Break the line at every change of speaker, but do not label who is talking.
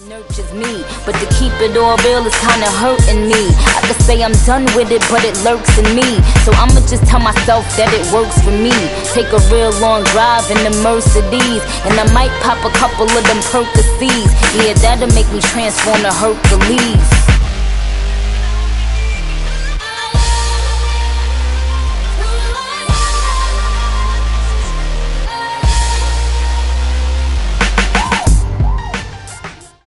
Nurtures me, but to keep it all real is kinda hurting me. I could say I'm done with it, but it lurks in me. So I'ma just tell myself that it works for me. Take a real long drive in the Mercedes, and I might pop a couple of them Percocets. Yeah, that'll make me transform to Hercules.